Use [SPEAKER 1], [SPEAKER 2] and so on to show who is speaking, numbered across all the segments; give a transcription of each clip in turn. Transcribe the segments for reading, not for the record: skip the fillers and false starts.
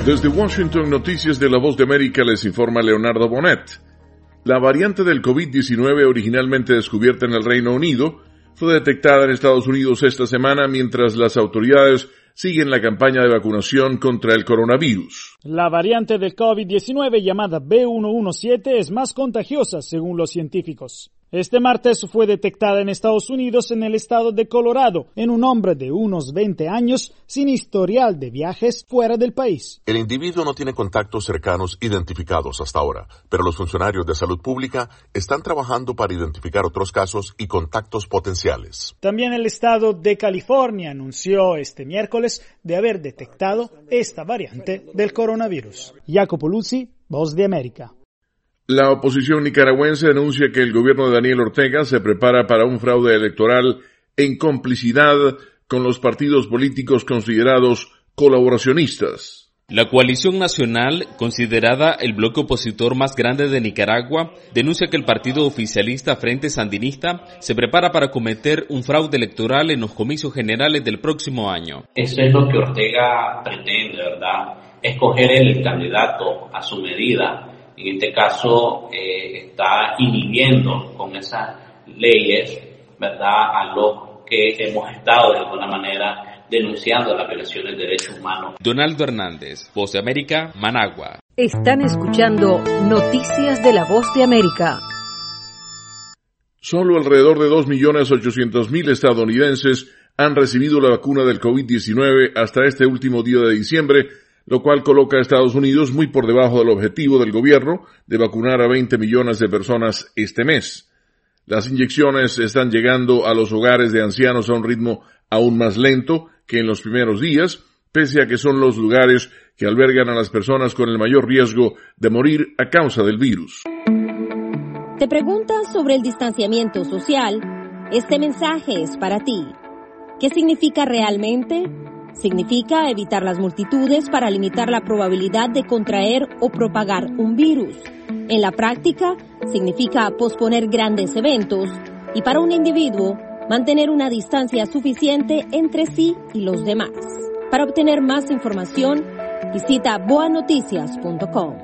[SPEAKER 1] Desde Washington, Noticias de la Voz de América, les informa Leonardo Bonet. La variante del COVID-19 originalmente descubierta en el Reino Unido fue detectada en Estados Unidos esta semana mientras las autoridades siguen la campaña de vacunación contra el coronavirus.
[SPEAKER 2] La variante del COVID-19 llamada B117 es más contagiosa según los científicos. Este martes fue detectada en Estados Unidos en el estado de Colorado en un hombre de unos 20 años sin historial de viajes fuera del país.
[SPEAKER 3] El individuo no tiene contactos cercanos identificados hasta ahora, pero los funcionarios de salud pública están trabajando para identificar otros casos y contactos potenciales.
[SPEAKER 2] También el estado de California anunció este miércoles de haber detectado esta variante del coronavirus. Jacopo Luzzi, Voz de América.
[SPEAKER 1] La oposición nicaragüense denuncia que el gobierno de Daniel Ortega se prepara para un fraude electoral en complicidad con los partidos políticos considerados colaboracionistas.
[SPEAKER 4] La coalición nacional, considerada el bloque opositor más grande de Nicaragua, denuncia que el partido oficialista Frente Sandinista se prepara para cometer un fraude electoral en los comicios generales del próximo año.
[SPEAKER 5] Eso es lo que Ortega pretende, ¿verdad? Escoger el candidato a su medida. En este caso está inhibiendo con esas leyes, ¿verdad?, a los que hemos estado de alguna manera denunciando las violaciones de derechos humanos.
[SPEAKER 4] Donaldo Hernández, Voz de América, Managua.
[SPEAKER 6] Están escuchando Noticias de la Voz de América.
[SPEAKER 1] Solo alrededor de 2.800.000 estadounidenses han recibido la vacuna del COVID-19 hasta este último día de diciembre, lo cual coloca a Estados Unidos muy por debajo del objetivo del gobierno de vacunar a 20 millones de personas este mes. Las inyecciones están llegando a los hogares de ancianos a un ritmo aún más lento que en los primeros días, pese a que son los lugares que albergan a las personas con el mayor riesgo de morir a causa del virus.
[SPEAKER 7] ¿Te preguntas sobre el distanciamiento social? Este mensaje es para ti. ¿Qué significa realmente? Significa evitar las multitudes para limitar la probabilidad de contraer o propagar un virus. En la práctica, significa posponer grandes eventos y para un individuo, mantener una distancia suficiente entre sí y los demás. Para obtener más información, visita boanoticias.com.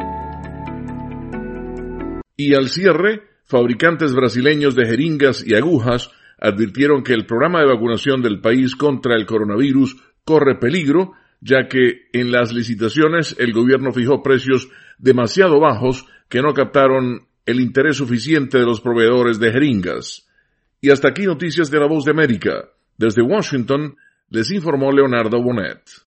[SPEAKER 1] Y al cierre, fabricantes brasileños de jeringas y agujas advirtieron que el programa de vacunación del país contra el coronavirus corre peligro, ya que en las licitaciones el gobierno fijó precios demasiado bajos que no captaron el interés suficiente de los proveedores de jeringas. Y hasta aquí Noticias de la Voz de América. Desde Washington, les informó Leonardo Bonet.